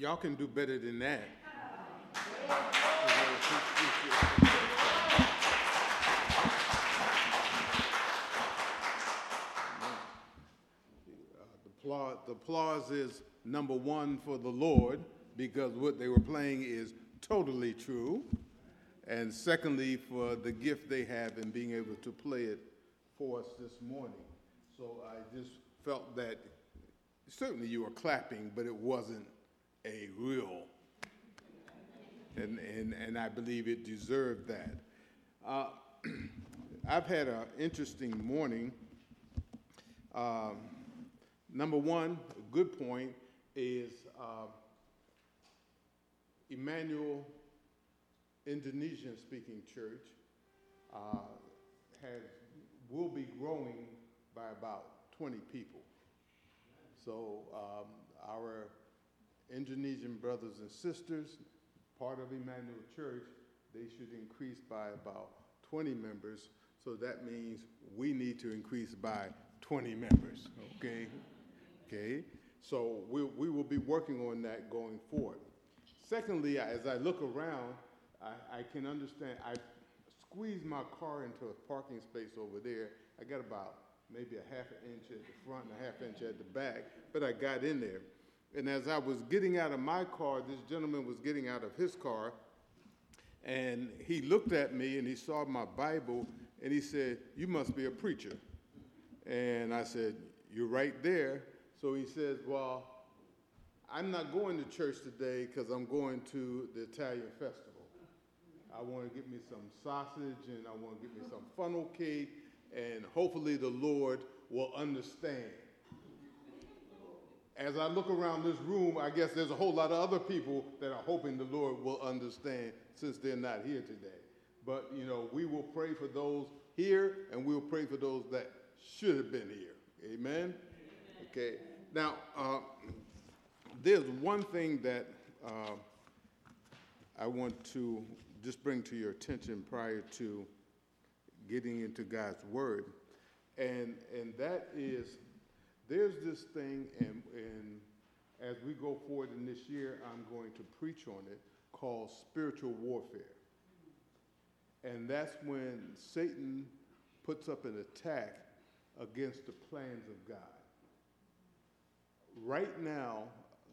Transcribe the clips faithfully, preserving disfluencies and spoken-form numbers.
Y'all can do better than that. The applause, the applause is number one for the Lord, because what they were playing is totally true. And secondly, for the gift they have in being able to play it for us this morning. So I just felt that certainly you were clapping, but it wasn't a real. And, and, and I believe it deserved that. Uh, I've had an interesting morning. Um, number one, a good point is uh, Emmanuel Indonesian-speaking church uh, has will be growing by about twenty people. So um, our Indonesian brothers and sisters, part of Emmanuel Church, they should increase by about twenty members. So that means we need to increase by twenty members, okay? Okay, so we, we will be working on that going forward. Secondly, as I look around, I, I can understand, I squeezed my car into a parking space over there. I got about maybe a half an inch at the front and a half inch at the back, but I got in there. And as I was getting out of my car, this gentleman was getting out of his car, and he looked at me and he saw my Bible and he said, "You must be a preacher." And I said, "You're right there." So he says, "Well, I'm not going to church today because I'm going to the Italian festival. I want to get me some sausage and I want to get me some funnel cake, and hopefully the Lord will understand." As I look around this room, I guess there's a whole lot of other people that are hoping the Lord will understand since they're not here today. But, you know, we will pray for those here, and we'll pray for those that should have been here. Amen? Amen. Okay. Now, uh, there's one thing that uh, I want to just bring to your attention prior to getting into God's Word, and, and that is, there's this thing, and, and as we go forward in this year, I'm going to preach on it, called spiritual warfare. And that's when Satan puts up an attack against the plans of God. Right now,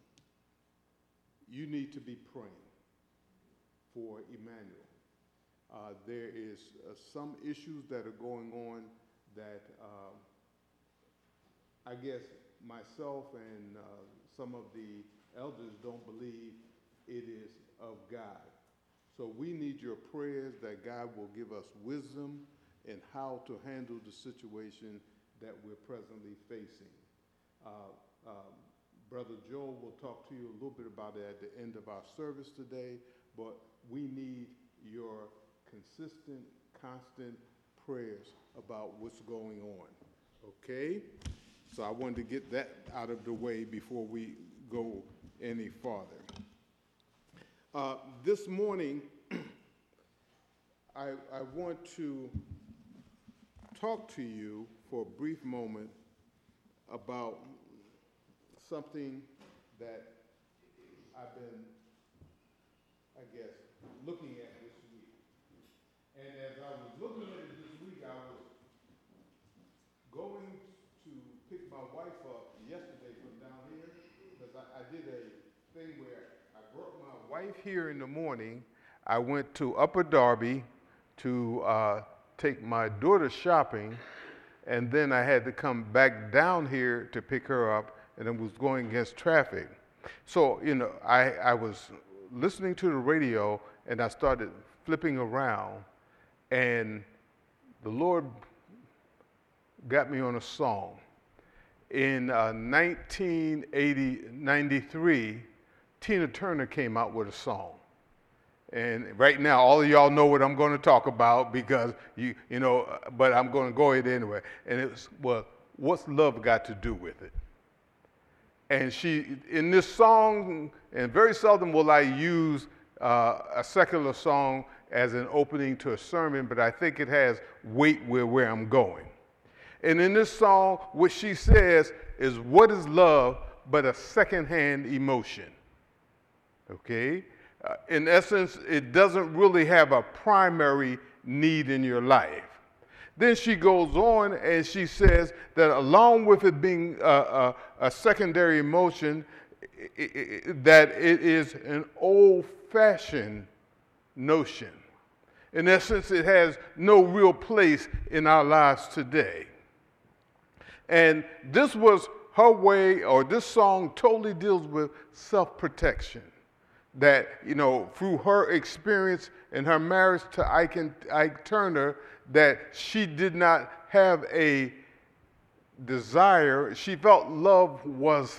you need to be praying for Emmanuel. Uh, there is uh, some issues that are going on that uh, I guess myself and uh, some of the elders don't believe it is of God. So we need your prayers that God will give us wisdom in how to handle the situation that we're presently facing. Uh, uh, Brother Joel will talk to you a little bit about it at the end of our service today, but we need your consistent, constant prayers about what's going on, okay? So I wanted to get that out of the way before we go any farther. Uh, this morning, I, I want to talk to you for a brief moment about something that I've been, I guess, looking at this week. And as I was looking at it this week, I was going to pick my wife up yesterday from down here, because I, I did a thing where I brought my wife here in the morning. I went to Upper Darby to uh, take my daughter shopping, and then I had to come back down here to pick her up, and it was going against traffic. So, you know, I, I was listening to the radio, and I started flipping around, and the Lord got me on a song. In uh, nineteen ninety-three, Tina Turner came out with a song. And right now, all of y'all know what I'm going to talk about because, you you know, but I'm going to go ahead anyway. And it was, well, what's love got to do with it? And she, in this song, and very seldom will I use uh, a secular song as an opening to a sermon, but I think it has weight where, where I'm going. And in this song, what she says is, what is love but a secondhand emotion? okay? Uh, in essence, it doesn't really have a primary need in your life. Then she goes on and she says that along with it being a, a, a secondary emotion, it, it, that it is an old-fashioned notion. In essence, it has no real place in our lives today. And this was her way, or this song totally deals with self-protection. That, you know, through her experience in her marriage to Ike, and, Ike Turner, that she did not have a desire. She felt love was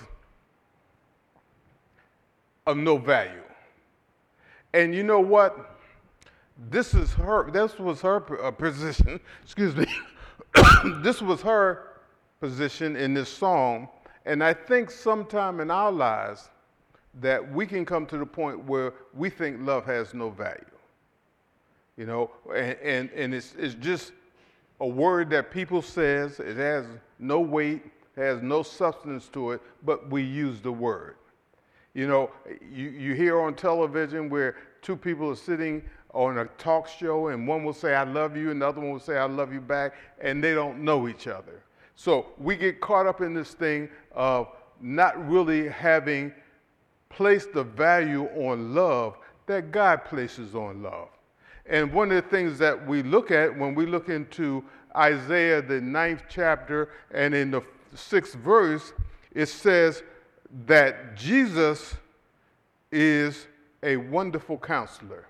of no value. And you know what? This is her, this was her position, excuse me, this was her position in this song. And I think sometime in our lives that we can come to the point where we think love has no value. You know, and, and, and it's, it's just a word that people says, it has no weight, has no substance to it, but we use the word. You know, you, you hear on television where two people are sitting on a talk show and one will say, I love you, and the other one will say, I love you back, and they don't know each other. So we get caught up in this thing of not really having placed the value on love that God places on love. And one of the things that we look at when we look into Isaiah, the ninth chapter, and in the sixth verse, it says that Jesus is a wonderful counselor.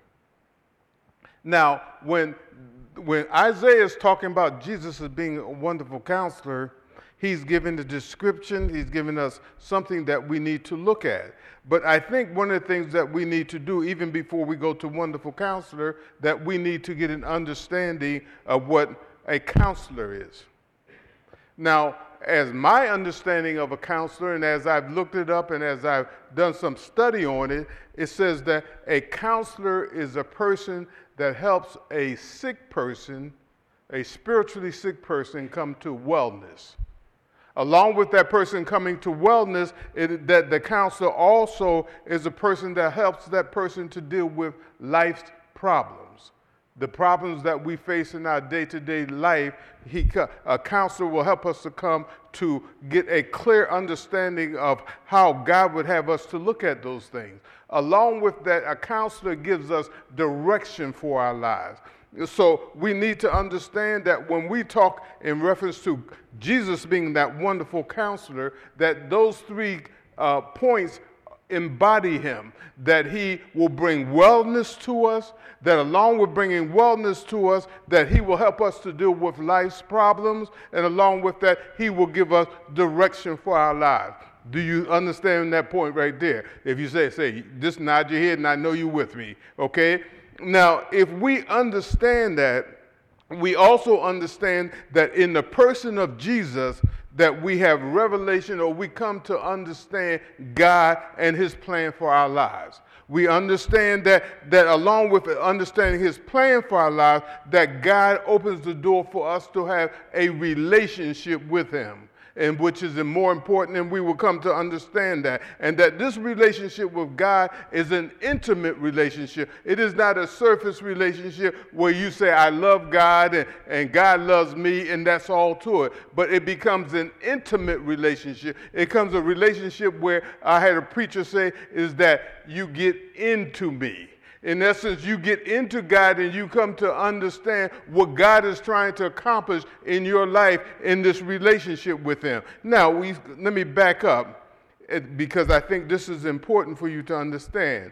Now, when, when Isaiah is talking about Jesus as being a wonderful counselor, he's given the description, he's given us something that we need to look at. But I think one of the things that we need to do, even before we go to wonderful counselor, that we need to get an understanding of what a counselor is. Now, as my understanding of a counselor, and as I've looked it up and as I've done some study on it, it says that a counselor is a person that helps a sick person, a spiritually sick person, come to wellness. Along with that person coming to wellness, it, that the counselor also is a person that helps that person to deal with life's problems. The problems that we face in our day-to-day life, he, a counselor will help us to come to get a clear understanding of how God would have us to look at those things. Along with that, a counselor gives us direction for our lives. So we need to understand that when we talk in reference to Jesus being that wonderful counselor, that those three uh, points embody him, that he will bring wellness to us, that along with bringing wellness to us, that he will help us to deal with life's problems, and along with that, he will give us direction for our lives. Do you understand that point right there? If you say, say, just nod your head and I know you're with me, okay? Now, if we understand that, we also understand that in the person of Jesus, that we have revelation, or we come to understand God and his plan for our lives. We understand that, that along with understanding his plan for our lives, that God opens the door for us to have a relationship with him, and which is more important, and we will come to understand that. And that this relationship with God is an intimate relationship. It is not a surface relationship where you say, I love God and, and God loves me, and that's all to it. But it becomes an intimate relationship. It becomes a relationship where, I had a preacher say, is that you get into me. In essence, you get into God and you come to understand what God is trying to accomplish in your life in this relationship with him. Now, we, let me back up, because I think this is important for you to understand.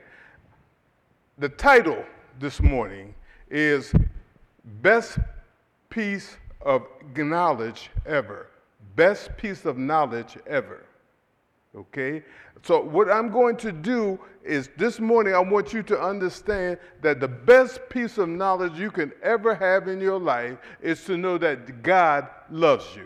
The title this morning is Best Piece of Knowledge Ever. Best Piece of Knowledge Ever. Okay? So what I'm going to do is this morning I want you to understand that the best piece of knowledge you can ever have in your life is to know that God loves you.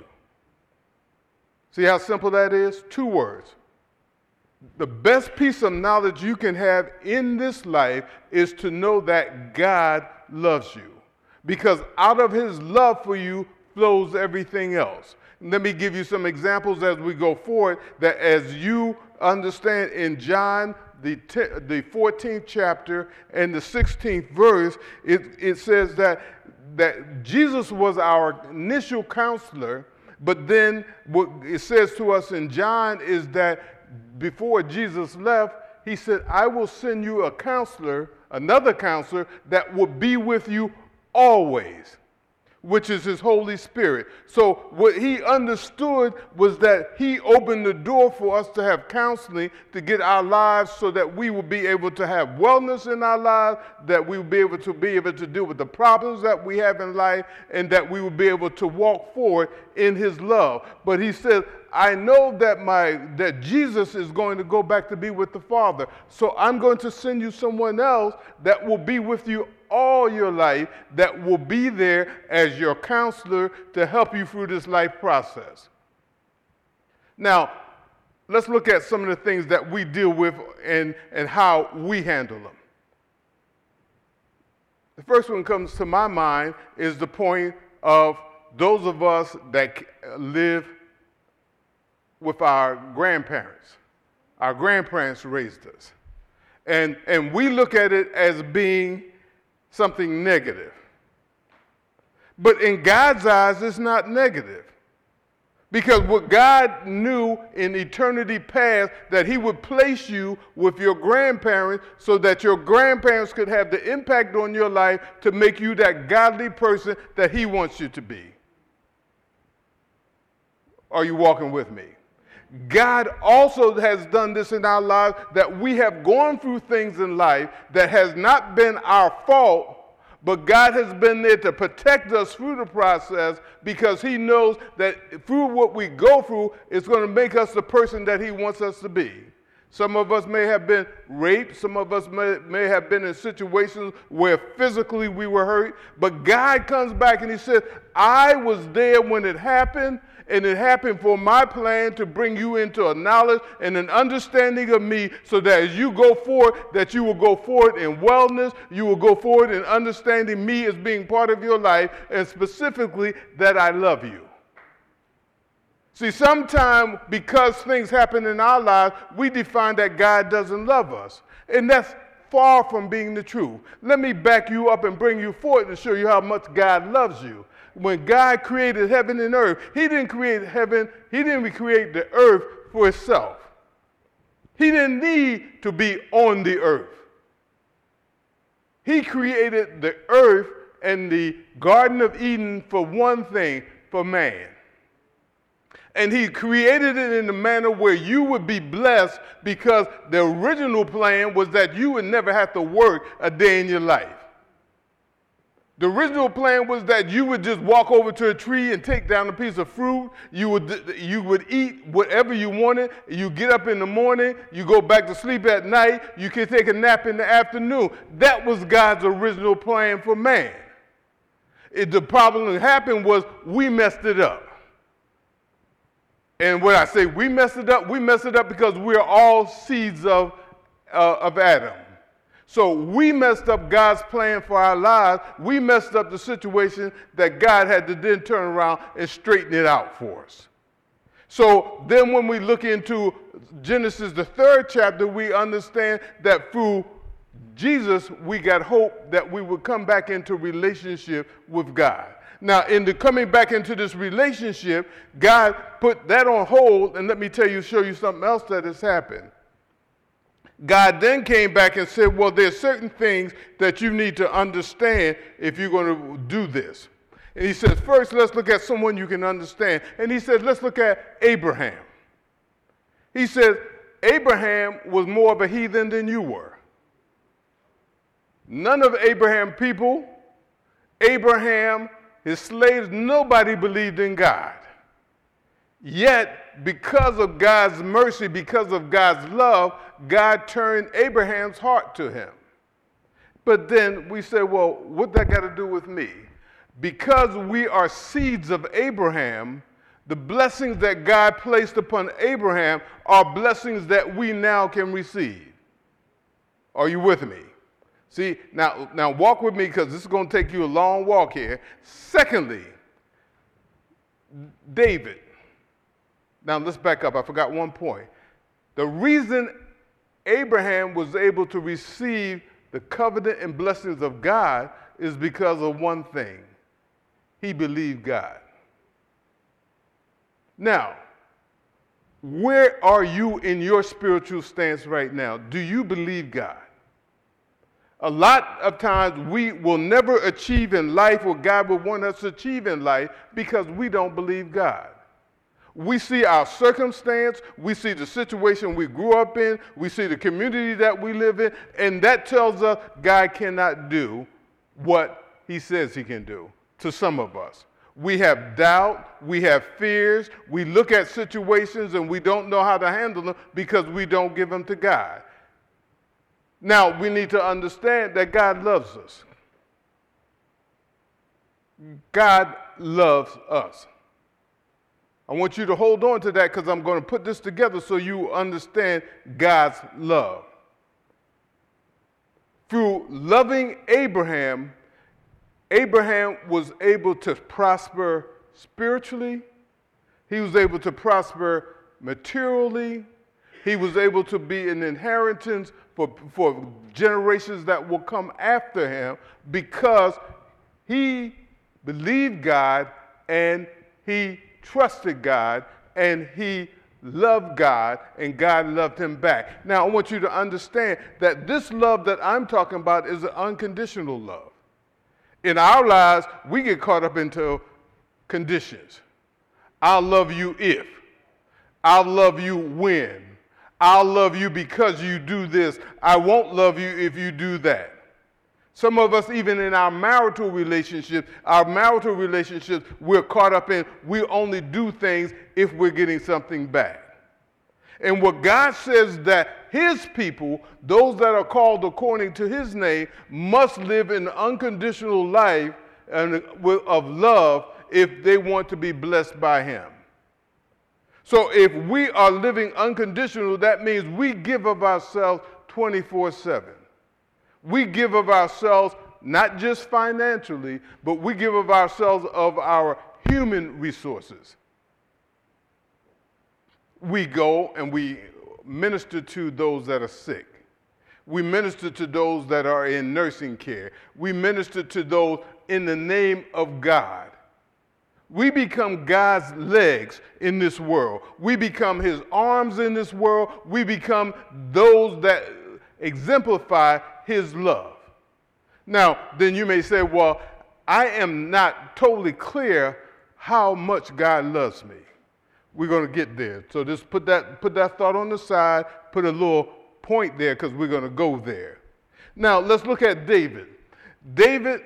See how simple that is? Two words. The best piece of knowledge you can have in this life is to know that God loves you. Because out of his love for you flows everything else. Let me give you some examples as we go forward, that as you understand in John, the, te- the fourteenth chapter and the sixteenth verse, it, it says that, that Jesus was our initial counselor, but then what it says to us in John is that before Jesus left, he said, I will send you a counselor, another counselor, that will be with you always, which is his Holy Spirit. So what he understood was that he opened the door for us to have counseling to get our lives so that we will be able to have wellness in our lives, that we will be able to be able to deal with the problems that we have in life, and that we will be able to walk forward in his love. But he said, I know that my that Jesus is going to go back to be with the Father. So I'm going to send you someone else that will be with you all your life, that will be there as your counselor to help you through this life process. Now, let's look at some of the things that we deal with and, and how we handle them. The first one comes to my mind is the point of those of us that live with our grandparents. Our grandparents raised us. And, and we look at it as being something negative. But in God's eyes, it's not negative. Because what God knew in eternity past, that he would place you with your grandparents so that your grandparents could have the impact on your life to make you that godly person that he wants you to be. Are you walking with me? God also has done this in our lives, that we have gone through things in life that has not been our fault, but God has been there to protect us through the process, because he knows that through what we go through, it's going to make us the person that he wants us to be. Some of us may have been raped. Some of us may, may have been in situations where physically we were hurt. But God comes back and he said, I was there when it happened, and it happened for my plan to bring you into a knowledge and an understanding of me, so that as you go forward, that you will go forward in wellness, you will go forward in understanding me as being part of your life, and specifically that I love you. See, sometimes because things happen in our lives, we define that God doesn't love us. And that's far from being the truth. Let me back you up and bring you forward to show you how much God loves you. When God created heaven and earth, he didn't create heaven, he didn't create the earth for himself. He didn't need to be on the earth. He created the earth and the Garden of Eden for one thing, for man. And he created it in a manner where you would be blessed, because the original plan was that you would never have to work a day in your life. The original plan was that you would just walk over to a tree and take down a piece of fruit. You would, you would eat whatever you wanted. You get up in the morning. You go back to sleep at night. You can take a nap in the afternoon. That was God's original plan for man. It, the problem that happened was we messed it up. And when I say we messed it up, we messed it up because we're all seeds of, uh, of Adam. So we messed up God's plan for our lives. We messed up the situation that God had to then turn around and straighten it out for us. So then when we look into Genesis, the third chapter, we understand that through Jesus, we got hope that we would come back into relationship with God. Now, in the coming back into this relationship, God put that on hold, and let me tell you, show you something else that has happened. God then came back and said, well, there's certain things that you need to understand if you're going to do this. And he says, first, let's look at someone you can understand. And he said, let's look at Abraham. He said, Abraham was more of a heathen than you were. None of Abraham's people, Abraham, his slaves, nobody believed in God. Yet, because of God's mercy, because of God's love, God turned Abraham's heart to him. But then we say, well, what that got to do with me? Because we are seeds of Abraham, the blessings that God placed upon Abraham are blessings that we now can receive. Are you with me? See, now, now walk with me, because this is going to take you a long walk here. Secondly, David. Now let's back up. I forgot one point. The reason Abraham was able to receive the covenant and blessings of God is because of one thing. He believed God. Now, where are you in your spiritual stance right now? Do you believe God? A lot of times we will never achieve in life what God would want us to achieve in life because we don't believe God. We see our circumstance, we see the situation we grew up in, we see the community that we live in, and that tells us God cannot do what he says he can do to some of us. We have doubt, we have fears, we look at situations and we don't know how to handle them because we don't give them to God. Now, we need to understand that God loves us. God loves us. I want you to hold on to that because I'm going to put this together so you understand God's love. Through loving Abraham, Abraham was able to prosper spiritually. He was able to prosper materially. He was able to be an inheritance for, for generations that will come after him because he believed God and he trusted God and he loved God and God loved him back. Now, I want you to understand that this love that I'm talking about is an unconditional love. In our lives, we get caught up into conditions. I'll love you if. I'll love you when. I'll love you because you do this. I won't love you if you do that. Some of us, even in our marital relationships, our marital relationships, we're caught up in we only do things if we're getting something back. And what God says that his people, those that are called according to his name, must live an unconditional life of love if they want to be blessed by him. So if we are living unconditional, that means we give of ourselves twenty-four seven. We give of ourselves not just financially, but we give of ourselves of our human resources. We go and we minister to those that are sick. We minister to those that are in nursing care. We minister to those in the name of God. We become God's legs in this world. We become his arms in this world. We become those that exemplify his love. Now, then you may say, well, I am not totally clear how much God loves me. We're going to get there. So just put that, put that thought on the side, put a little point there because we're going to go there. Now, let's look at David. David,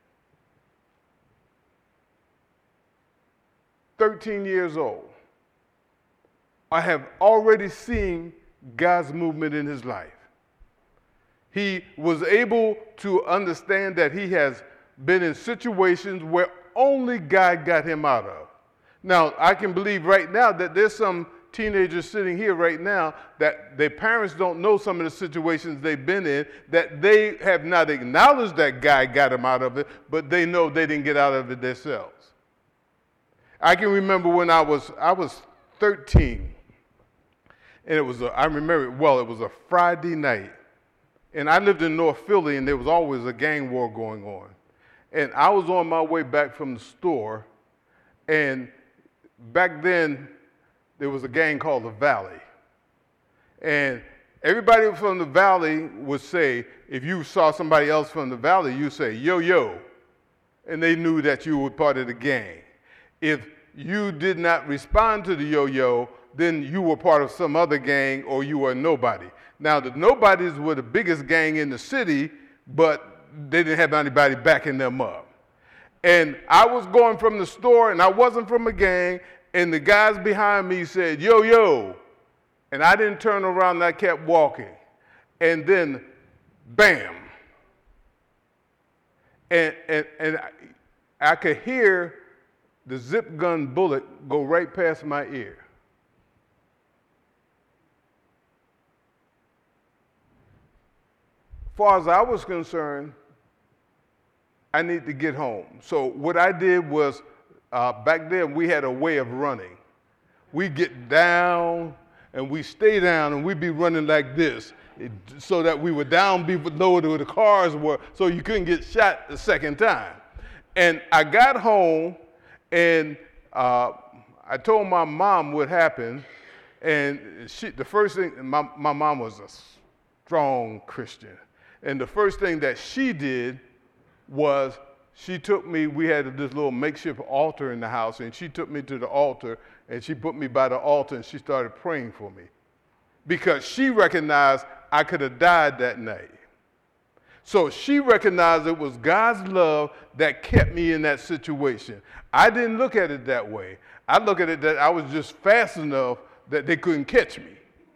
thirteen years old. I have already seen God's movement in his life. He was able to understand that he has been in situations where only God got him out of. Now, I can believe right now that there's some teenagers sitting here right now that their parents don't know some of the situations they've been in, that they have not acknowledged that God got them out of it, but they know they didn't get out of it themselves. I can remember when I was I was thirteen, and it was a, I remember it well. It was a Friday night, and I lived in North Philly, and there was always a gang war going on. And I was on my way back from the store, and back then there was a gang called the Valley, and everybody from the Valley would say, if you saw somebody else from the Valley, you say yo yo, and they knew that you were part of the gang. If you did not respond to the yo-yo, then you were part of some other gang or you were nobody. Now, the nobodies were the biggest gang in the city, but they didn't have anybody backing them up. And I was going from the store, and I wasn't from a gang, and the guys behind me said, yo-yo. And I didn't turn around, and I kept walking. And then, bam. And, and, and I, I could hear the zip gun bullet go right past my ear. As far as I was concerned, I need to get home. So what I did was, uh, back then we had a way of running. We get down and we stay down and we'd be running like this it, so that we were down below where the cars were so you couldn't get shot the second time. And I got home and uh, I told my mom what happened, and she, the first thing, my, my mom was a strong Christian, and the first thing that she did was she took me, we had this little makeshift altar in the house, and she took me to the altar, and she put me by the altar, and she started praying for me because she recognized I could have died that night. So she recognized it was God's love that kept me in that situation. I didn't look at it that way. I look at it that I was just fast enough that they couldn't catch me.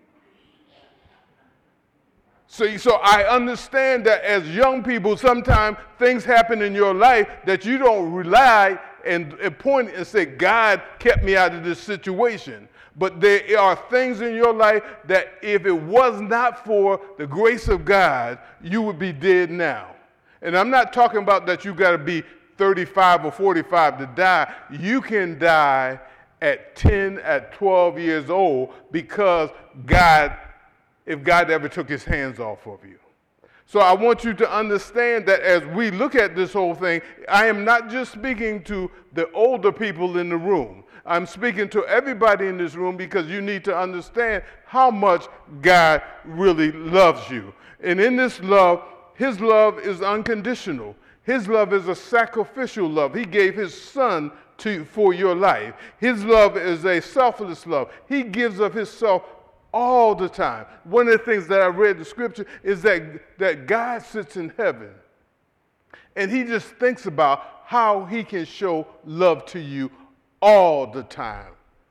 So, so I understand that as young people, sometimes things happen in your life that you don't rely and, and point and say, God kept me out of this situation. But there are things in your life that if it was not for the grace of God, you would be dead now. And I'm not talking about that you got to be thirty-five or forty-five to die. You can die at ten, at twelve years old because God, if God ever took his hands off of you. So I want you to understand that as we look at this whole thing, I am not just speaking to the older people in the room. I'm speaking to everybody in this room because you need to understand how much God really loves you. And in this love, his love is unconditional. His love is a sacrificial love. He gave his son to, for your life. His love is a selfless love. He gives of himself all the time. One of the things that I read in the scripture is that, that God sits in heaven and he just thinks about how he can show love to you all the time.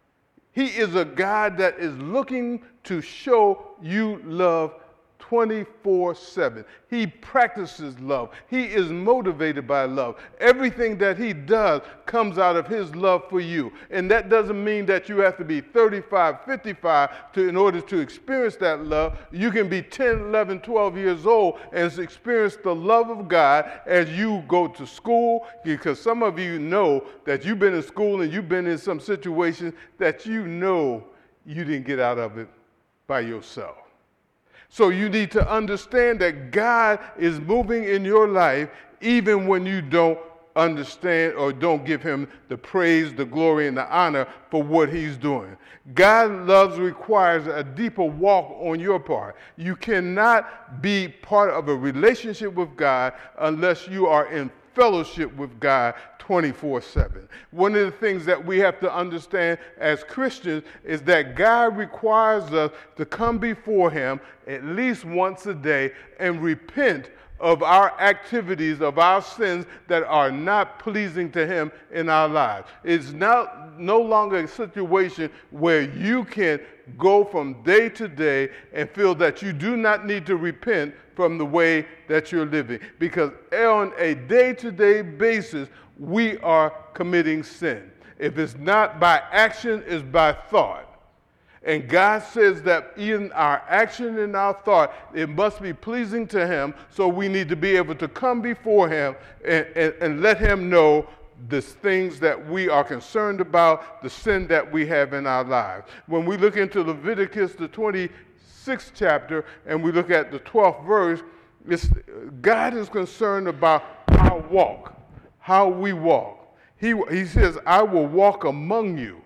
He is a God that is looking to show you love twenty-four seven. He practices love. He is motivated by love. Everything that he does comes out of his love for you. And that doesn't mean that you have to be thirty-five, fifty-five to, in order to experience that love. You can be ten, eleven, twelve years old and experience the love of God as you go to school, because some of you know that you've been in school and you've been in some situations that you know you didn't get out of it by yourself. So you need to understand that God is moving in your life even when you don't understand or don't give him the praise, the glory, and the honor for what he's doing. God loves requires a deeper walk on your part. You cannot be part of a relationship with God unless you are in fellowship with God twenty-four seven. One of the things that we have to understand as Christians is that God requires us to come before him at least once a day and repent of our activities, of our sins that are not pleasing to him in our lives. It's not no longer a situation where you can go from day to day and feel that you do not need to repent from the way that you're living. Because on a day-to-day basis, we are committing sin. If it's not by action, it's by thought. And God says that in our action and our thought, it must be pleasing to him, so we need to be able to come before him and, and, and let him know the things that we are concerned about, the sin that we have in our lives. When we look into Leviticus, the twenty-sixth chapter, and we look at the twelfth verse, it's, God is concerned about our walk, how we walk. He, he says, I will walk among you.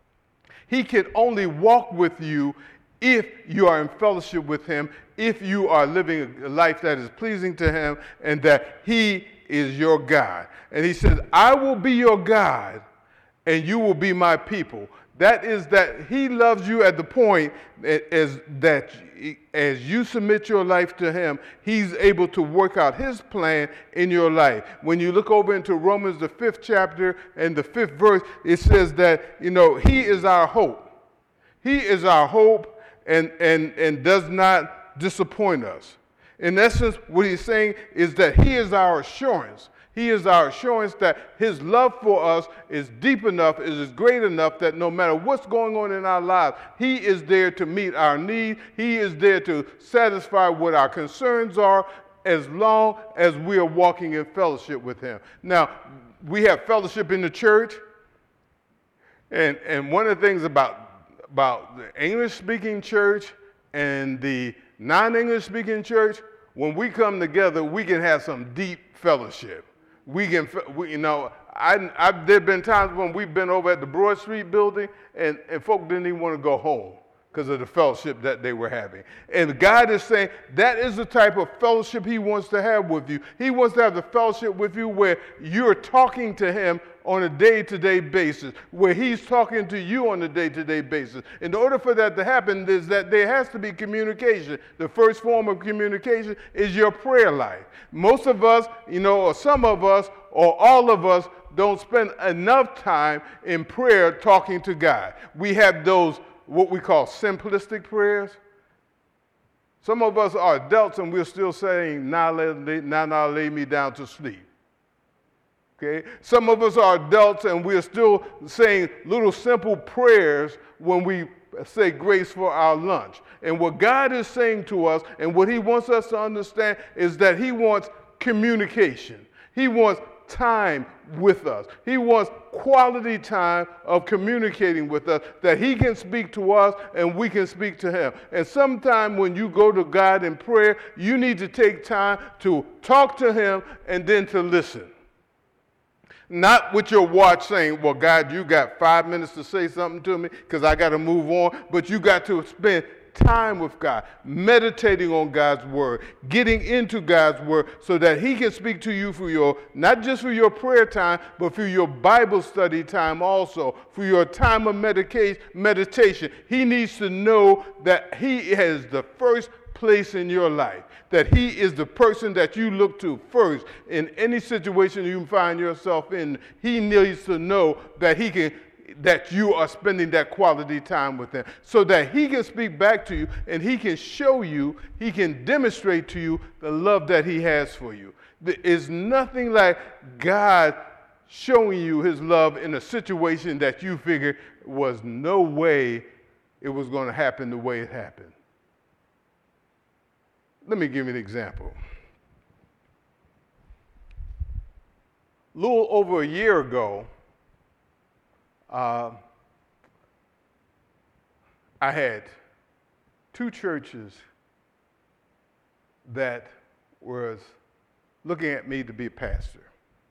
He can only walk with you if you are in fellowship with him, if you are living a life that is pleasing to him, and that he is your God. And he says, I will be your God, and you will be my people. That is that he loves you at the point as that as you submit your life to him, he's able to work out his plan in your life. When you look over into Romans, the fifth chapter and the fifth verse, it says that, you know, he is our hope. He is our hope and, and, and does not disappoint us. In essence, what he's saying is that he is our assurance. He is our assurance that his love for us is deep enough, is great enough that no matter what's going on in our lives, he is there to meet our need. He is there to satisfy what our concerns are as long as we are walking in fellowship with him. Now, we have fellowship in the church, and, and one of the things about about the English-speaking church and the non-English-speaking church, when we come together, we can have some deep fellowship. We can, we, you know, I, I, there have been times when we've been over at the Broad Street building and, and folk didn't even want to go home because of the fellowship that they were having. And God is saying that is the type of fellowship he wants to have with you. He wants to have the fellowship with you where you're talking to him on a day-to-day basis, where he's talking to you on a day-to-day basis. In order for that to happen is that there has to be communication. The first form of communication is your prayer life. Most of us, you know, or some of us, or all of us, don't spend enough time in prayer talking to God. We have those, what we call simplistic prayers. Some of us are adults and we're still saying, now, lay, now, now lay me down to sleep. Okay? Some of us are adults and we're still saying little simple prayers when we say grace for our lunch. And what God is saying to us and what he wants us to understand is that he wants communication. He wants time with us. He wants quality time of communicating with us, that he can speak to us and we can speak to him. And sometime when you go to God in prayer, you need to take time to talk to him and then to listen. Not with your watch saying, well, God, you got five minutes to say something to me because I got to move on, but you got to spend time with God, meditating on God's word, getting into God's word so that he can speak to you for your, not just for your prayer time, but for your Bible study time also, for your time of medica- meditation. He needs to know that he has the first place in your life, that he is the person that you look to first in any situation you find yourself in. He needs to know that he can that you are spending that quality time with him so that he can speak back to you and he can show you, he can demonstrate to you the love that he has for you. There is nothing like God showing you his love in a situation that you figured was no way it was going to happen the way it happened. Let me give you an example. A little over a year ago, Uh, I had two churches that was looking at me to be a pastor.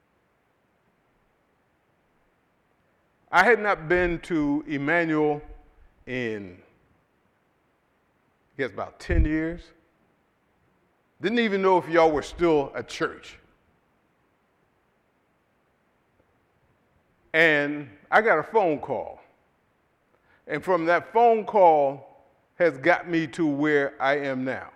I had not been to Emmanuel in, I guess, about ten years. Didn't even know if y'all were still a church. And I got a phone call. And from that phone call has got me to where I am now.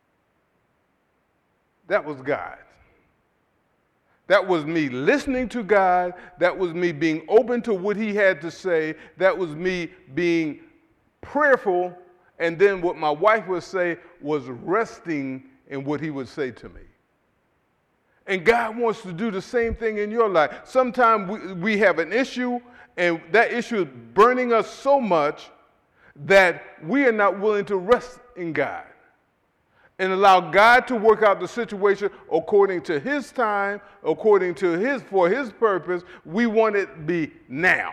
That was God. That was me listening to God. That was me being open to what he had to say. That was me being prayerful. And then what my wife would say was resting in what he would say to me. And God wants to do the same thing in your life. Sometimes we, we have an issue, and that issue is burning us so much that we are not willing to rest in God and allow God to work out the situation according to his time, according to his, for his purpose. We want it to be now.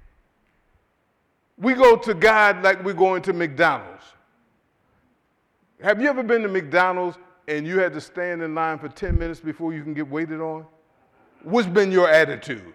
We go to God like we're going to McDonald's. Have you ever been to McDonald's and you had to stand in line for ten minutes before you can get waited on? What's been your attitude?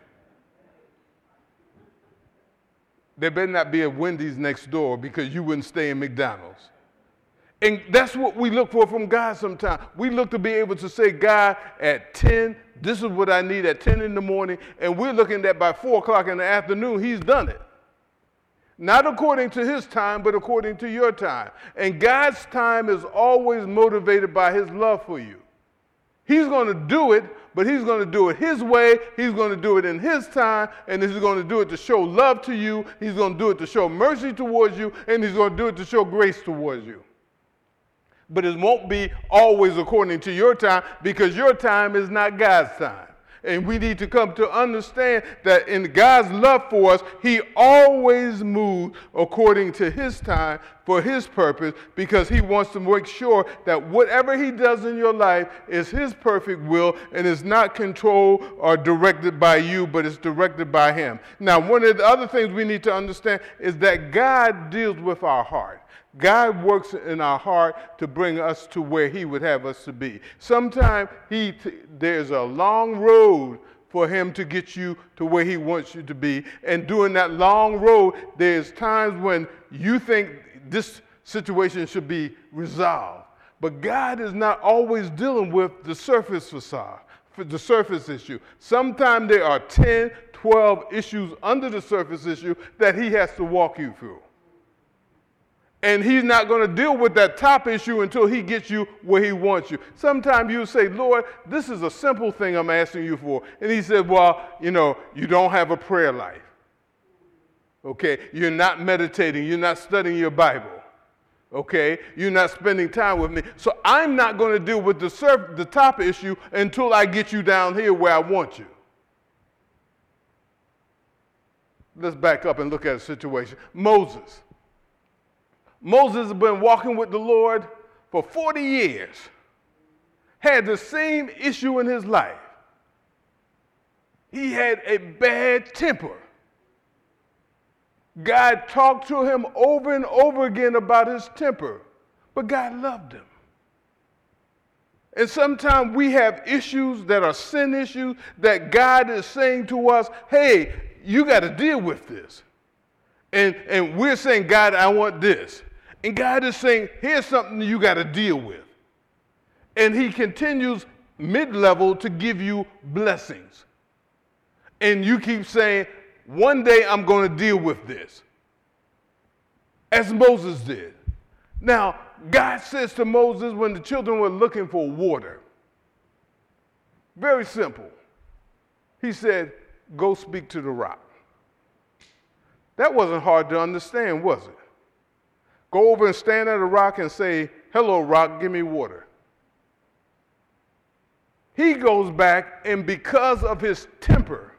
There better not be a Wendy's next door because you wouldn't stay in McDonald's. And that's what we look for from God sometimes. We look to be able to say, God, at ten, this is what I need at ten in the morning, and we're looking at by four o'clock in the afternoon, he's done it. Not according to his time, but according to your time. And God's time is always motivated by his love for you. He's going to do it, but he's going to do it his way. He's going to do it in his time, and he's going to do it to show love to you. He's going to do it to show mercy towards you, and he's going to do it to show grace towards you. But it won't be always according to your time because your time is not God's time. And we need to come to understand that in God's love for us, he always moves according to his time for his purpose, because he wants to make sure that whatever he does in your life is his perfect will and is not controlled or directed by you, but it's directed by him. Now, one of the other things we need to understand is that God deals with our heart. God works in our heart to bring us to where he would have us to be. Sometimes he t- there's a long road for him to get you to where he wants you to be. And during that long road, there's times when you think this situation should be resolved. But God is not always dealing with the surface facade, the surface issue. Sometimes there are ten, twelve issues under the surface issue that he has to walk you through. And he's not going to deal with that top issue until he gets you where he wants you. Sometimes you say, Lord, this is a simple thing I'm asking you for. And he said, well, you know, you don't have a prayer life. Okay? You're not meditating. You're not studying your Bible. Okay? You're not spending time with me. So I'm not going to deal with the, surf- the top issue until I get you down here where I want you. Let's back up and look at a situation. Moses. Moses has been walking with the Lord for forty years, had the same issue in his life. He had a bad temper. God talked to him over and over again about his temper, but God loved him. And sometimes we have issues that are sin issues that God is saying to us, hey, you got to deal with this. And, and we're saying, God, I want this. And God is saying, here's something you got to deal with. And he continues mid-level to give you blessings. And you keep saying, one day I'm going to deal with this. As Moses did. Now, God says to Moses when the children were looking for water, very simple. He said, go speak to the rock. That wasn't hard to understand, was it? Go over and stand at a rock and say, hello, rock, give me water. He goes back, and because of his temper,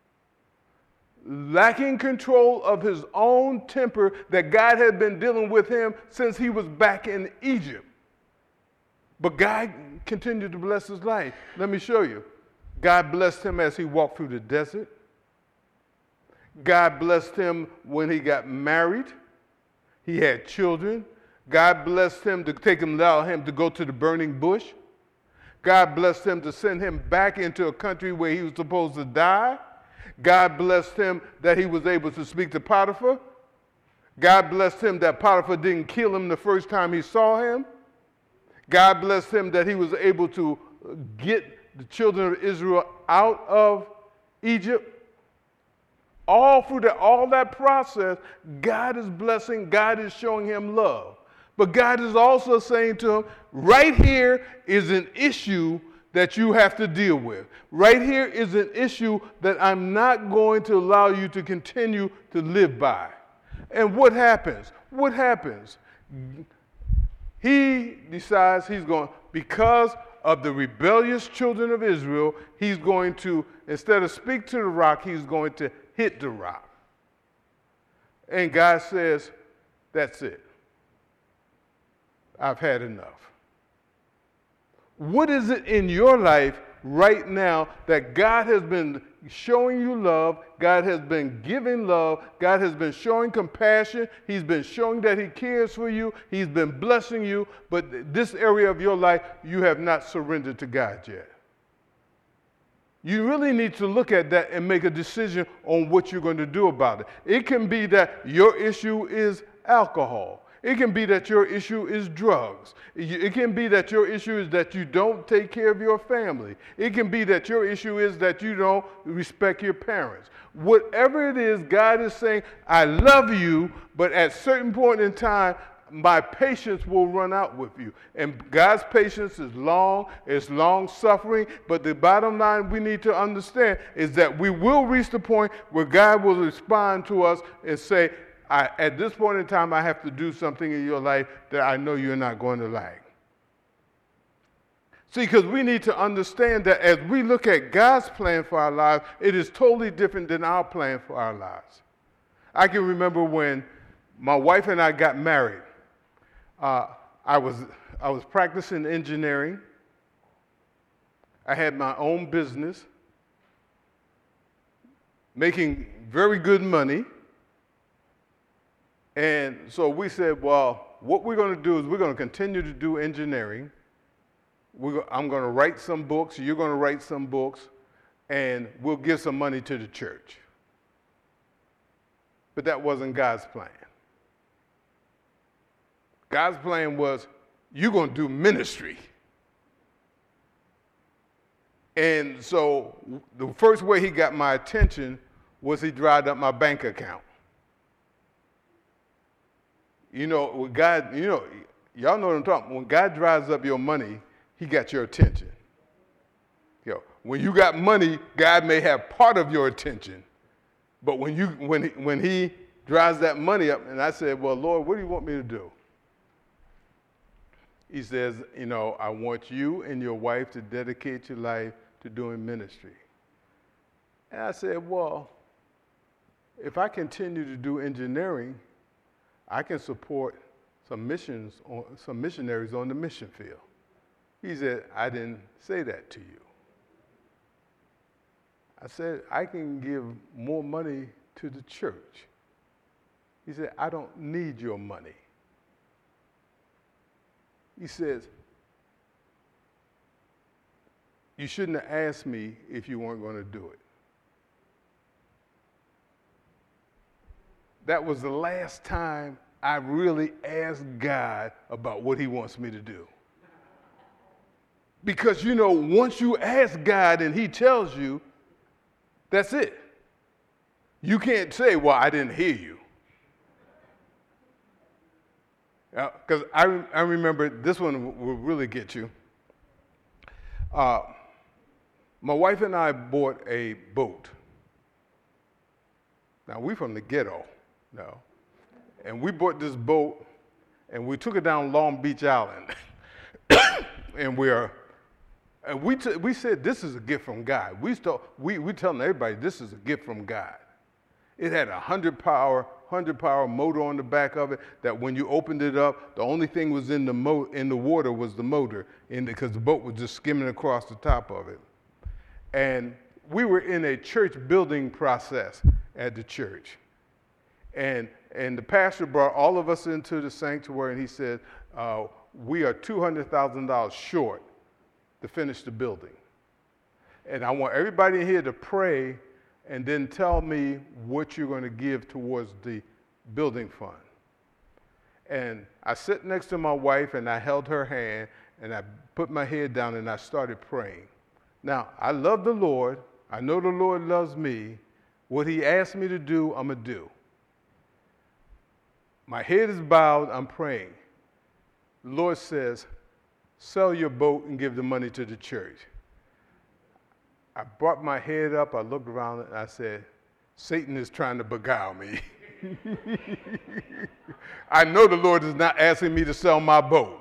lacking control of his own temper that God had been dealing with him since he was back in Egypt. But God continued to bless his life. Let me show you. God blessed him as he walked through the desert. God blessed him when he got married. He had children. God blessed him to take him, allow him to go to the burning bush. God blessed him to send him back into a country where he was supposed to die. God blessed him that he was able to speak to Potiphar. God blessed him that Potiphar didn't kill him the first time he saw him. God blessed him that he was able to get the children of Israel out of Egypt. All through that, all that process, God is blessing, God is showing him love. But God is also saying to him, right here is an issue that you have to deal with. Right here is an issue that I'm not going to allow you to continue to live by. And what happens? What happens? He decides he's going, because of the rebellious children of Israel, he's going to, instead of speak to the rock, he's going to hit the rock. And God says, that's it. I've had enough. What is it in your life right now that God has been showing you love, God has been giving love, God has been showing compassion, he's been showing that he cares for you, he's been blessing you, but this area of your life, you have not surrendered to God yet? You really need to look at that and make a decision on what you're going to do about it. It can be that your issue is alcohol. It can be that your issue is drugs. It can be that your issue is that you don't take care of your family. It can be that your issue is that you don't respect your parents. Whatever it is, God is saying, I love you, but at a certain point in time, my patience will run out with you. And God's patience is long, it's long suffering, but the bottom line we need to understand is that we will reach the point where God will respond to us and say, I, at this point in time, I have to do something in your life that I know you're not going to like. See, because we need to understand that as we look at God's plan for our lives, it is totally different than our plan for our lives. I can remember when my wife and I got married. Uh, I was I was practicing engineering. I had my own business, making very good money. And so we said, well, what we're going to do is we're going to continue to do engineering. We're go- I'm going to write some books, you're going to write some books, and we'll give some money to the church. But that wasn't God's plan. God's plan was, you're going to do ministry. And so the first way he got my attention was he dried up my bank account. You know, when God, you know, y'all know what I'm talking about. When God dries up your money, he got your attention. You know, when you got money, God may have part of your attention. But when you when he, when he dries that money up, and I said, well, Lord, what do you want me to do? He says, you know, I want you and your wife to dedicate your life to doing ministry. And I said, well, if I continue to do engineering, I can support some missions, on, some missionaries on the mission field. He said, I didn't say that to you. I said, I can give more money to the church. He said, I don't need your money. He says, you shouldn't have asked me if you weren't going to do it. That was the last time I really asked God about what he wants me to do. Because, you know, once you ask God and he tells you, that's it. You can't say, well, I didn't hear you. Because uh, I, I remember, this one will really get you. Uh, my wife and I bought a boat. Now, we're from the ghetto, no. And we bought this boat, and we took it down Long Beach Island. and we're, and we, t- we said, this is a gift from God. We, st- we, we telling everybody, this is a gift from God. It had a one hundred power motor on the back of it that when you opened it up, the only thing was in the mo- in the water was the motor, because the, the boat was just skimming across the top of it. And we were in a church building process at the church. And, and the pastor brought all of us into the sanctuary, and he said, uh, we are two hundred thousand dollars short to finish the building. And I want everybody in here to pray and then tell me what you're going to give towards the building fund. And I sat next to my wife, and I held her hand, and I put my head down, and I started praying. Now, I love the Lord. I know the Lord loves me. What he asked me to do, I'm going to do. My head is bowed, I'm praying. The Lord says, sell your boat and give the money to the church. I brought my head up, I looked around, and I said, Satan is trying to beguile me. I know the Lord is not asking me to sell my boat.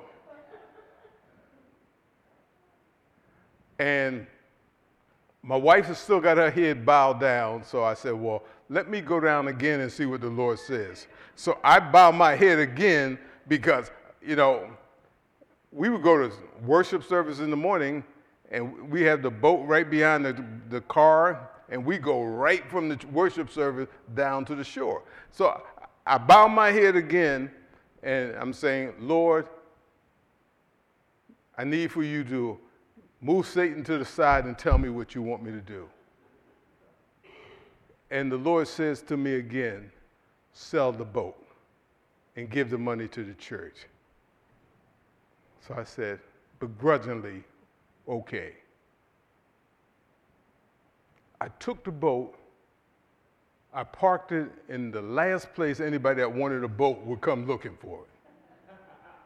And my wife has still got her head bowed down, so I said, well, let me go down again and see what the Lord says. So I bow my head again because, you know, we would go to worship service in the morning, and we have the boat right behind the, the car, and we go right from the worship service down to the shore. So I bow my head again, and I'm saying, Lord, I need for you to move Satan to the side and tell me what you want me to do. And the Lord says to me again, sell the boat and give the money to the church. So I said, begrudgingly, okay. I took the boat, I parked it in the last place anybody that wanted a boat would come looking for it.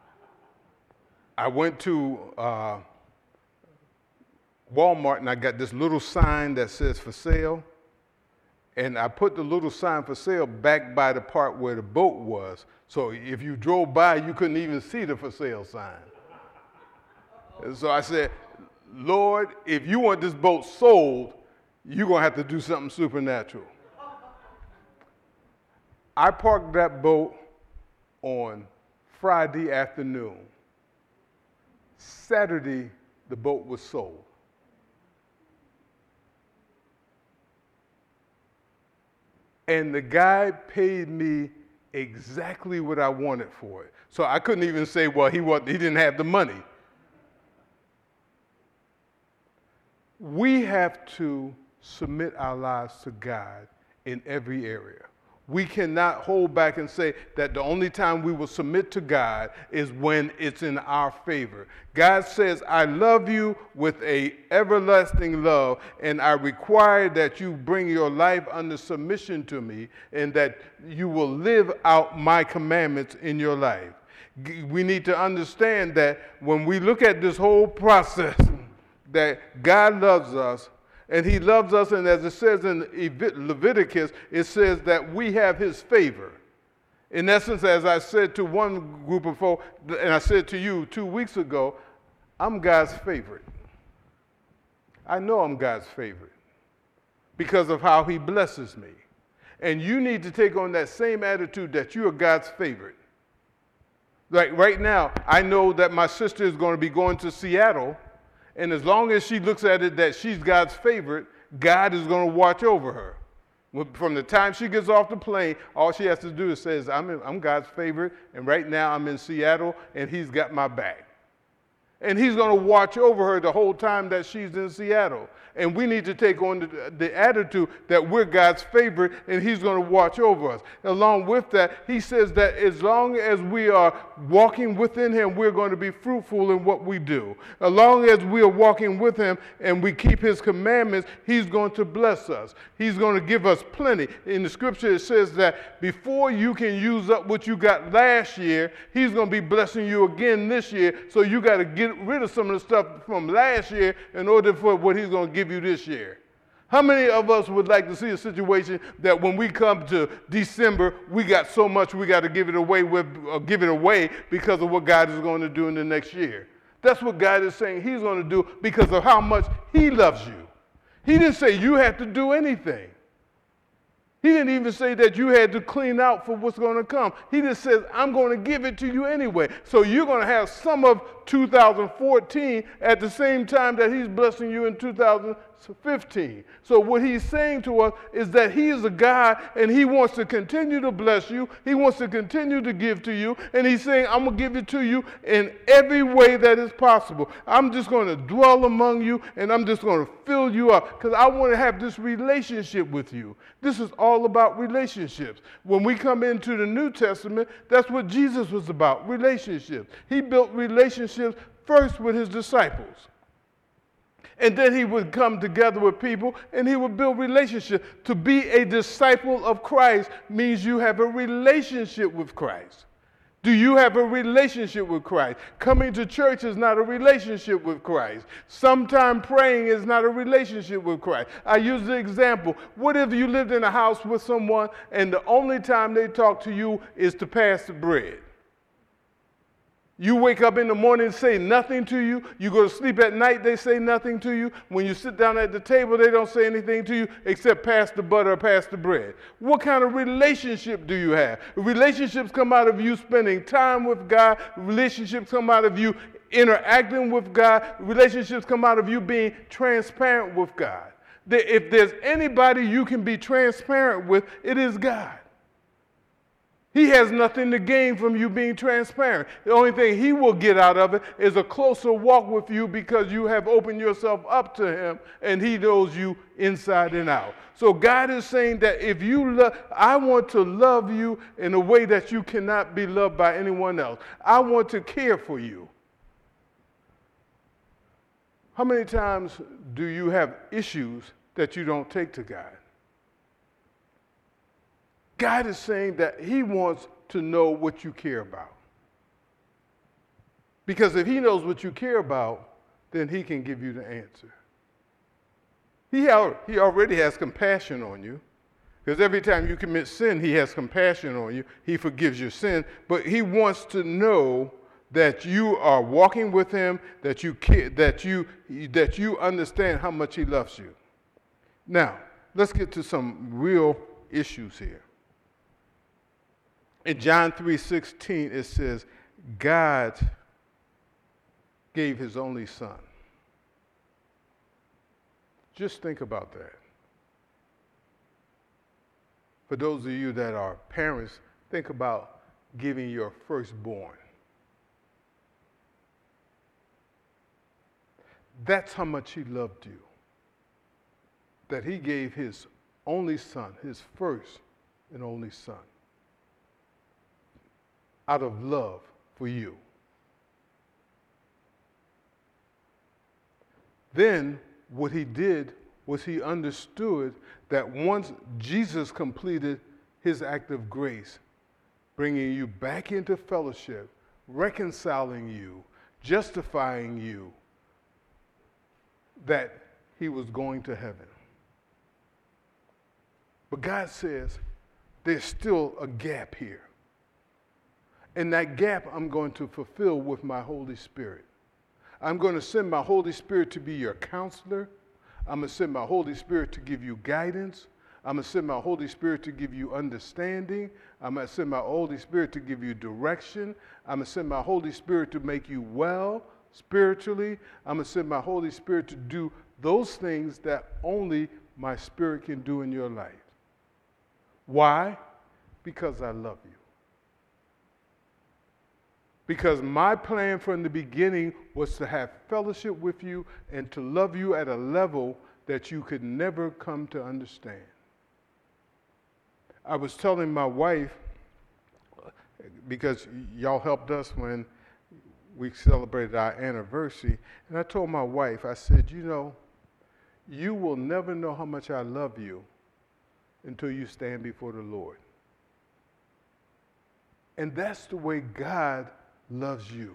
I went to uh, Walmart, and I got this little sign that says for sale, and I put the little sign for sale back by the part where the boat was, so if you drove by, you couldn't even see the for sale sign. And so I said, Lord, if you want this boat sold, you're going to have to do something supernatural. I parked that boat on Friday afternoon. Saturday, the boat was sold. And the guy paid me exactly what I wanted for it. So I couldn't even say, well, he, wasn't, he didn't have the money. We have to submit our lives to God in every area. We cannot hold back and say that the only time we will submit to God is when it's in our favor. God says, I love you with an everlasting love, and I require that you bring your life under submission to me, and that you will live out my commandments in your life. We need to understand that when we look at this whole process, that God loves us, and he loves us, and as it says in Leviticus, it says that we have his favor. In essence, as I said to one group of folk, and I said to you two weeks ago, I'm God's favorite. I know I'm God's favorite because of how he blesses me. And you need to take on that same attitude that you are God's favorite. Like right now, I know that my sister is going to be going to Seattle, and as long as she looks at it that she's God's favorite, God is going to watch over her. From the time she gets off the plane, all she has to do is say, I'm, in, I'm God's favorite, and right now I'm in Seattle, and he's got my back. And he's going to watch over her the whole time that she's in Seattle. And we need to take on the, the attitude that we're God's favorite, and he's going to watch over us. Along with that, he says that as long as we are walking within him, we're going to be fruitful in what we do. As long as we are walking with him and we keep his commandments, he's going to bless us. He's going to give us plenty. In the scripture, it says that before you can use up what you got last year, he's going to be blessing you again this year. So you got to get rid of some of the stuff from last year in order for what he's going to give you this year. How many of us would like to see a situation that when we come to December, we got so much we got to give it away with, or give it away because of what God is going to do in the next year? That's what God is saying he's going to do because of how much he loves you. He didn't say you had to do anything. He didn't even say that you had to clean out for what's going to come. He just says, I'm going to give it to you anyway. So you're going to have some of two thousand fourteen at the same time that he's blessing you in two thousand fifteen. So what he's saying to us is that he is a God, and he wants to continue to bless you. He wants to continue to give to you. And he's saying, I'm going to give it to you in every way that is possible. I'm just going to dwell among you, and I'm just going to fill you up because I want to have this relationship with you. This is all about relationships. When we come into the New Testament, that's what Jesus was about, relationships. He built relationships first with his disciples. And then he would come together with people and he would build relationships. To be a disciple of Christ means you have a relationship with Christ. Do you have a relationship with Christ? Coming to church is not a relationship with Christ. Sometime praying is not a relationship with Christ. I use the example. What if you lived in a house with someone and the only time they talk to you is to pass the bread? You wake up in the morning, say nothing to you. You go to sleep at night, they say nothing to you. When you sit down at the table, they don't say anything to you except pass the butter or pass the bread. What kind of relationship do you have? Relationships come out of you spending time with God. Relationships come out of you interacting with God. Relationships come out of you being transparent with God. If there's anybody you can be transparent with, it is God. He has nothing to gain from you being transparent. The only thing he will get out of it is a closer walk with you because you have opened yourself up to him and he knows you inside and out. So God is saying that if you love, I want to love you in a way that you cannot be loved by anyone else. I want to care for you. How many times do you have issues that you don't take to God? God is saying that he wants to know what you care about. Because if he knows what you care about, then he can give you the answer. He, al- he already has compassion on you. Because every time you commit sin, he has compassion on you. He forgives your sin. But he wants to know that you are walking with him, that you care, that you that you understand how much he loves you. Now, let's get to some real issues here. In John three sixteen, it says, God gave his only son. Just think about that. For those of you that are parents, think about giving your firstborn. That's how much he loved you. That he gave his only son, his first and only son, out of love for you. Then what he did was he understood that once Jesus completed his act of grace, bringing you back into fellowship, reconciling you, justifying you, that he was going to heaven. But God says, there's still a gap here. And that gap I'm going to fulfill with my Holy Spirit. I'm going to send my Holy Spirit to be your counselor. I'm going to send my Holy Spirit to give you guidance. I'm going to send my Holy Spirit to give you understanding. I'm going to send my Holy Spirit to give you direction. I'm going to send my Holy Spirit to make you well spiritually. I'm going to send my Holy Spirit to do those things that only my Spirit can do in your life. Why? Because I love you. Because my plan from the beginning was to have fellowship with you and to love you at a level that you could never come to understand. I was telling my wife, because y'all helped us when we celebrated our anniversary, and I told my wife, I said, you know, you will never know how much I love you until you stand before the Lord. And that's the way God loves you.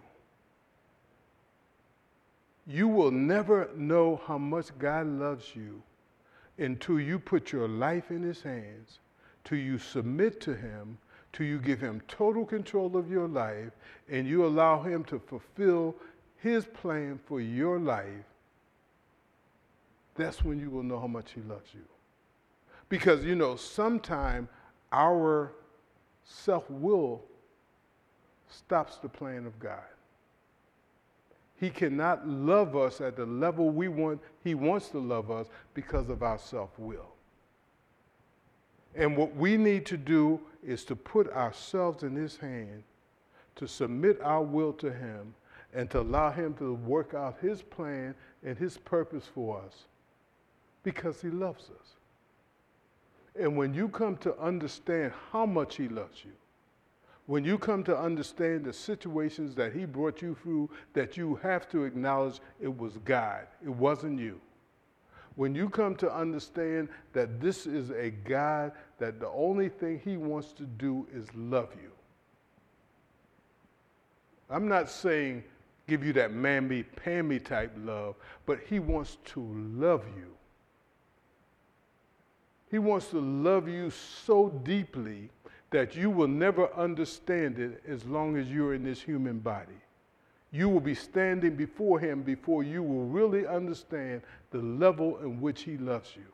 You will never know how much God loves you until you put your life in his hands, till you submit to him, till you give him total control of your life, and you allow him to fulfill his plan for your life. That's when you will know how much he loves you. Because, you know, sometimes our self-will stops the plan of God. He cannot love us at the level we want, he wants to love us because of our self-will. And what we need to do is to put ourselves in his hand, to submit our will to him, and to allow him to work out his plan and his purpose for us because he loves us. And when you come to understand how much he loves you, when you come to understand the situations that he brought you through, that you have to acknowledge it was God, it wasn't you. When you come to understand that this is a God that the only thing he wants to do is love you. I'm not saying give you that mammy-pammy type love, but he wants to love you. He wants to love you so deeply that you will never understand it as long as you're in this human body. You will be standing before him before you will really understand the level in which he loves you.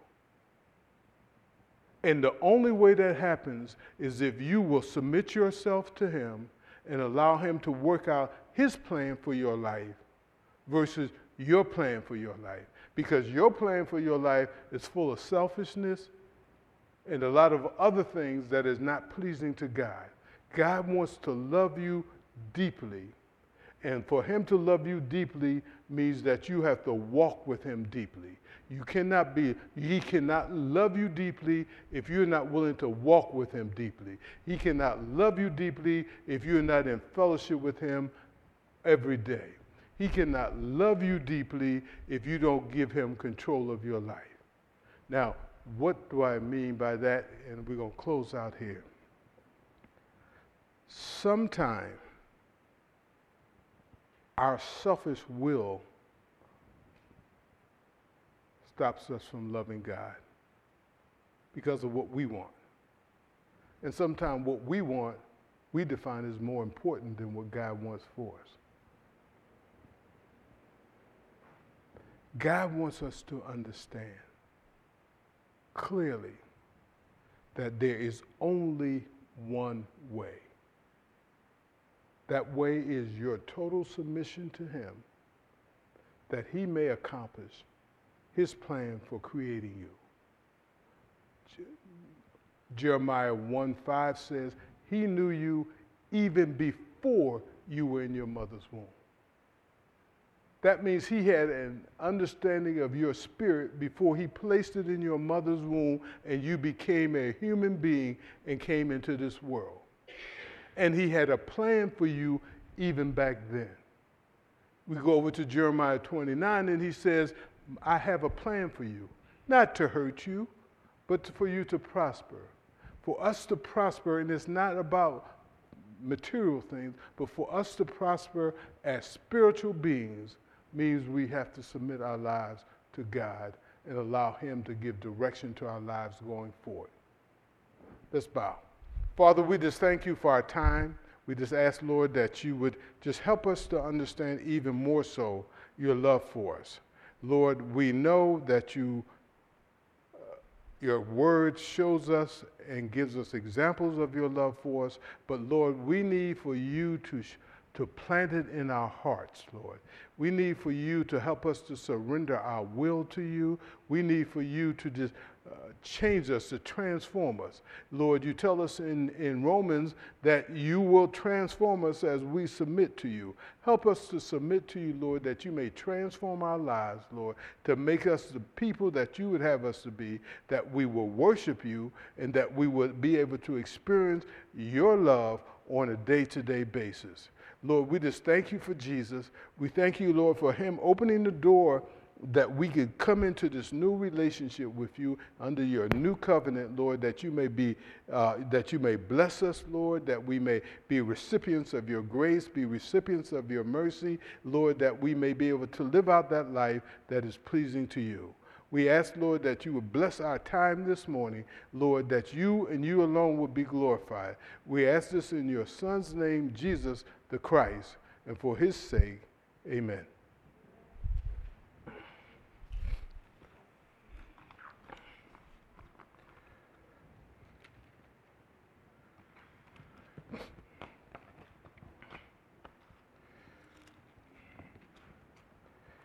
And the only way that happens is if you will submit yourself to him and allow him to work out his plan for your life versus your plan for your life. Because your plan for your life is full of selfishness and a lot of other things that is not pleasing to God. God wants to love you deeply. And for him to love you deeply means that you have to walk with him deeply. You cannot be, he cannot love you deeply if you're not willing to walk with him deeply. He cannot love you deeply if you're not in fellowship with him every day. He cannot love you deeply if you don't give him control of your life. Now, what do I mean by that? And we're going to close out here. Sometimes our selfish will stops us from loving God because of what we want. And sometimes what we want we define as more important than what God wants for us. God wants us to understand clearly that there is only one way. That way is your total submission to him, that he may accomplish his plan for creating you. Jeremiah one five says, he knew you even before you were in your mother's womb. That means he had an understanding of your spirit before he placed it in your mother's womb and you became a human being and came into this world. And he had a plan for you even back then. We go over to Jeremiah twenty-nine and he says, I have a plan for you, not to hurt you, but for you to prosper. For us to prosper, and it's not about material things, but for us to prosper as spiritual beings means we have to submit our lives to God and allow him to give direction to our lives going forward. Let's bow. Father, we just thank you for our time. We just ask, Lord, that you would just help us to understand even more so your love for us. Lord, we know that you, uh, your word shows us and gives us examples of your love for us, but Lord, we need for you to, to plant it in our hearts, Lord. We need for you to help us to surrender our will to you. We need for you to just uh, change us, to transform us. Lord, you tell us in, in Romans that you will transform us as we submit to you. Help us to submit to you, Lord, that you may transform our lives, Lord, to make us the people that you would have us to be, that we will worship you, and that we would be able to experience your love on a day-to-day basis. Lord, we just thank you for Jesus. We thank you, Lord, for him opening the door that we could come into this new relationship with you under your new covenant, Lord, that you may be, uh, that you may bless us, Lord, that we may be recipients of your grace, be recipients of your mercy, Lord, that we may be able to live out that life that is pleasing to you. We ask, Lord, that you would bless our time this morning, Lord, that you and you alone would be glorified. We ask this in your Son's name, Jesus the Christ, and for his sake, amen.